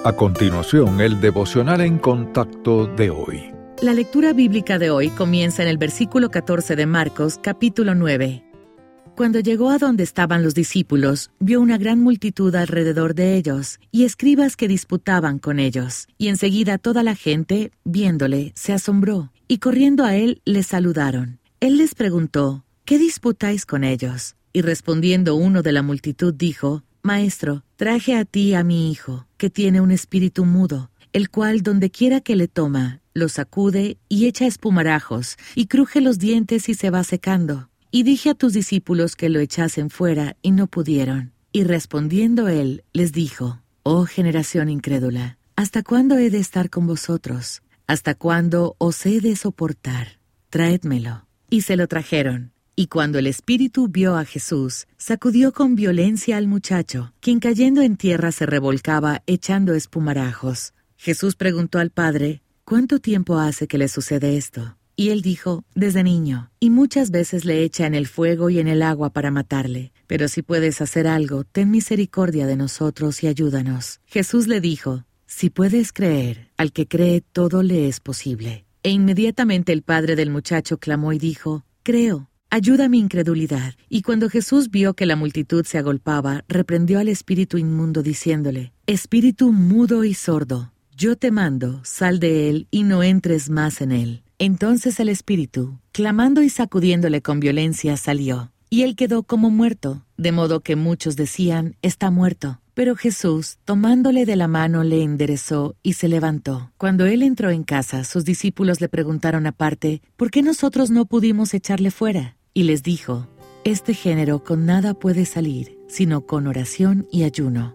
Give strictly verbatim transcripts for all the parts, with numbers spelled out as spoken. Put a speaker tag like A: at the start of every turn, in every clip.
A: A continuación, el devocional en contacto de hoy.
B: La lectura bíblica de hoy comienza en el versículo catorce de Marcos, capítulo nueve. Cuando llegó a donde estaban los discípulos, vio una gran multitud alrededor de ellos, y escribas que disputaban con ellos. Y enseguida toda la gente, viéndole, se asombró, y corriendo a él, le saludaron. Él les preguntó, ¿qué disputáis con ellos? Y respondiendo uno de la multitud dijo, Maestro, traje a ti a mi hijo, que tiene un espíritu mudo, el cual donde quiera que le toma, lo sacude y echa espumarajos, y cruje los dientes y se va secando. Y dije a tus discípulos que lo echasen fuera, y no pudieron. Y respondiendo él, les dijo, Oh generación incrédula, ¿hasta cuándo he de estar con vosotros? ¿Hasta cuándo os he de soportar? Traédmelo. Y se lo trajeron. Y cuando el espíritu vio a Jesús, sacudió con violencia al muchacho, quien cayendo en tierra se revolcaba echando espumarajos. Jesús preguntó al padre, ¿cuánto tiempo hace que le sucede esto? Y él dijo, desde niño, y muchas veces le echa en el fuego y en el agua para matarle. Pero si puedes hacer algo, ten misericordia de nosotros y ayúdanos. Jesús le dijo, si puedes creer, al que cree todo le es posible. E inmediatamente el padre del muchacho clamó y dijo, creo, ayuda mi incredulidad. Y cuando Jesús vio que la multitud se agolpaba, reprendió al espíritu inmundo diciéndole, espíritu mudo y sordo, yo te mando, sal de él y no entres más en él. Entonces el espíritu, clamando y sacudiéndole con violencia, salió, y él quedó como muerto, de modo que muchos decían, está muerto. Pero Jesús, tomándole de la mano, le enderezó y se levantó. Cuando él entró en casa, sus discípulos le preguntaron aparte, ¿por qué nosotros no pudimos echarle fuera? Y les dijo, este género con nada puede salir, sino con oración y ayuno.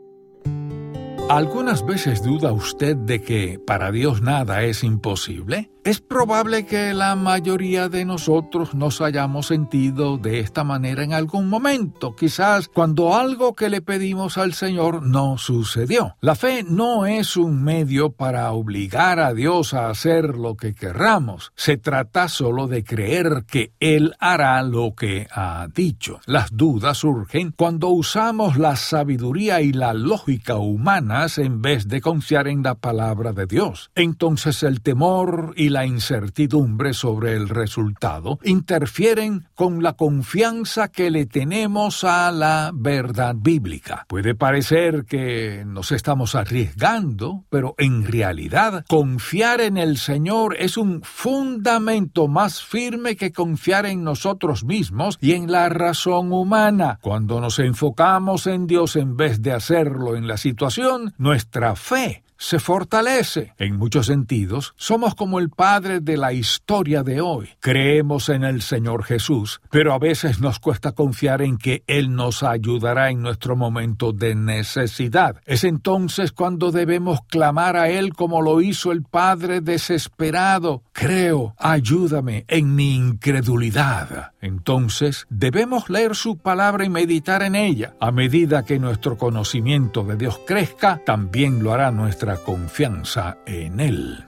A: ¿Algunas veces duda usted de que para Dios nada es imposible? Es probable que la mayoría de nosotros nos hayamos sentido de esta manera en algún momento, quizás cuando algo que le pedimos al Señor no sucedió. La fe no es un medio para obligar a Dios a hacer lo que querramos. Se trata solo de creer que Él hará lo que ha dicho. Las dudas surgen cuando usamos la sabiduría y la lógica humanas en vez de confiar en la palabra de Dios. Entonces el temor y la La incertidumbre sobre el resultado interfieren con la confianza que le tenemos a la verdad bíblica. Puede parecer que nos estamos arriesgando, pero en realidad confiar en el Señor es un fundamento más firme que confiar en nosotros mismos y en la razón humana. Cuando nos enfocamos en Dios en vez de hacerlo en la situación, nuestra fe se fortalece. En muchos sentidos, somos como el padre de la historia de hoy. Creemos en el Señor Jesús, pero a veces nos cuesta confiar en que Él nos ayudará en nuestro momento de necesidad. Es entonces cuando debemos clamar a Él como lo hizo el padre desesperado. Creo, ayúdame en mi incredulidad. Entonces, debemos leer su palabra y meditar en ella. A medida que nuestro conocimiento de Dios crezca, también lo hará nuestra confianza en Él.